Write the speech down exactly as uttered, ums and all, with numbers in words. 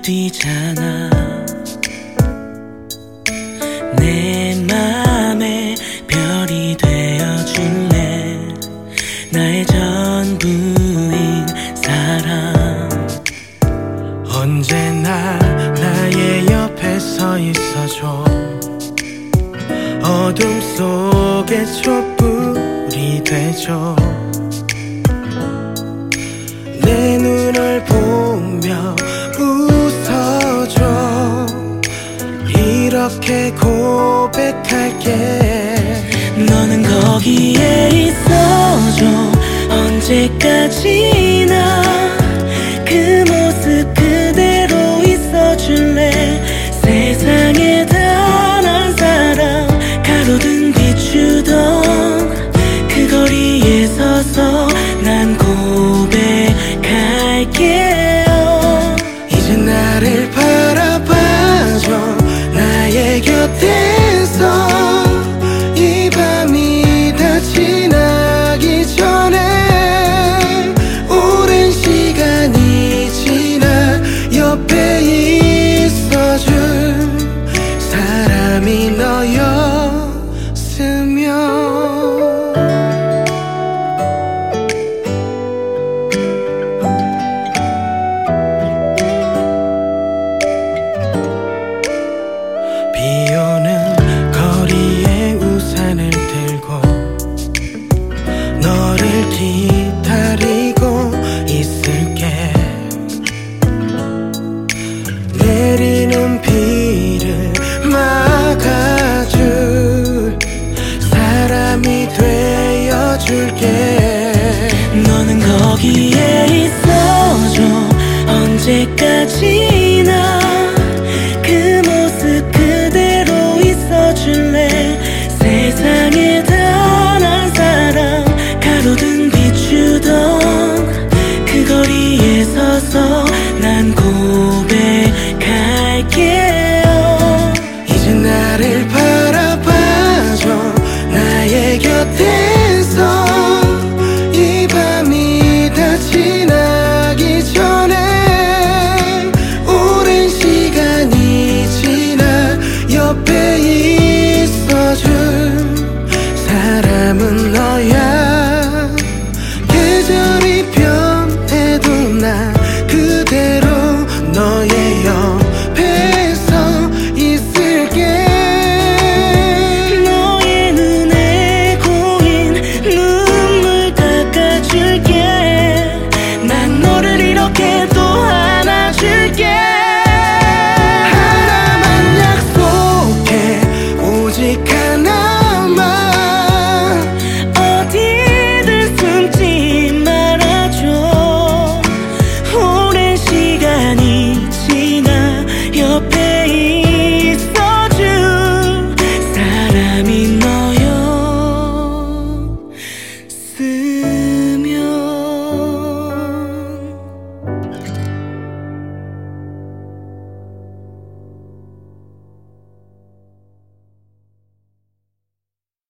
뛰잖아. 내 맘에 별이 되어줄래. 나의 전부인 사람. 언제나 나의 옆에 서 있어줘. 어둠 속에 촛불이 되죠. 내 눈을 보며 웃어줘. 이렇게 고백할게. 너는 거기에 있어줘. 언제까지나 그 모습 그대로 있어줄래. 세상에 단 한 사람 가로등 비추던 그 거리에 서서 난 고백할게요. 이제 나를 바라봐줘. 나의 곁에서 이 밤이 다 지나기 전에. 오랜 시간이 지나 옆에 있어줄 사람이 너였으면. 비오는 거리에 우산을 들고 너를 기다리고 있을게. 내리는 비를 막아줄 사람이 되어줄게. 너는 거기에 있어줘. 언제까지